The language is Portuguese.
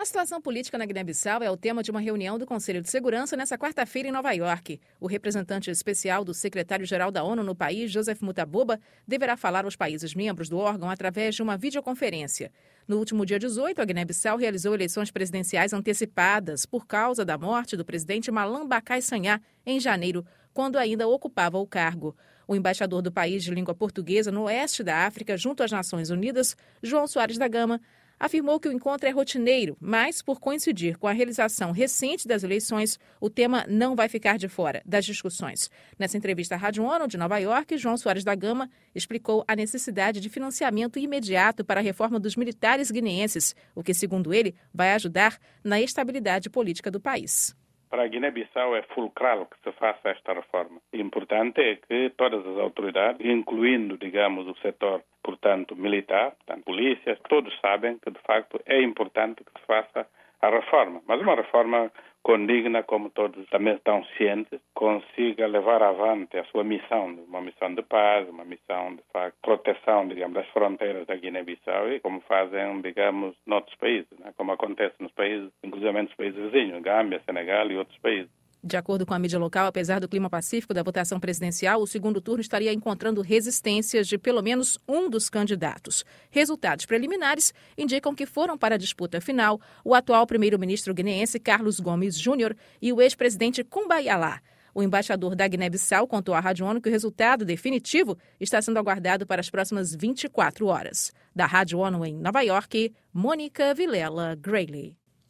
situação política na Guiné-Bissau é o tema de uma reunião do Conselho de Segurança nesta quarta-feira em Nova York. O representante especial do secretário-geral da ONU no país, Joseph Mutabuba, deverá falar aos países membros do órgão através de uma videoconferência. No último dia 18, a Guiné-Bissau realizou eleições presidenciais antecipadas por causa da morte do presidente Malam Bakay Sanyang em janeiro, quando ainda ocupava o cargo. O embaixador do país de língua portuguesa no oeste da África, junto às Nações Unidas, João Soares da Gama, afirmou que o encontro é rotineiro, mas, por coincidir com a realização recente das eleições, o tema não vai ficar de fora das discussões. Nessa entrevista à Rádio ONU de Nova York, João Soares da Gama explicou a necessidade de financiamento imediato para a reforma dos militares guineenses, o que, segundo ele, vai ajudar na estabilidade política do país. Para a Guiné-Bissau é fulcral que se faça esta reforma. O importante é que todas as autoridades, incluindo, digamos, o setor, portanto, militar, portanto, polícias, todos sabem que, de facto, é importante que se faça a reforma. Mas uma reforma condigna, como todos também estão cientes, consiga levar avante a sua missão, uma missão de paz, uma missão de facto, proteção, digamos, das fronteiras da Guiné-Bissau e como fazem, digamos, noutros países, né? Como acontece nos países, inclusive nos países vizinhos, Gâmbia, Senegal e outros países. De acordo com a mídia local, apesar do clima pacífico da votação presidencial, o segundo turno estaria encontrando resistências de pelo menos um dos candidatos. Resultados preliminares indicam que foram para a disputa final o atual primeiro-ministro guineense Carlos Gomes Júnior e o ex-presidente Kumba Yala. O embaixador da Guiné-Bissau contou à Rádio ONU que o resultado definitivo está sendo aguardado para as próximas 24 horas. Da Rádio ONU em Nova York, Mônica Vilela Grayley.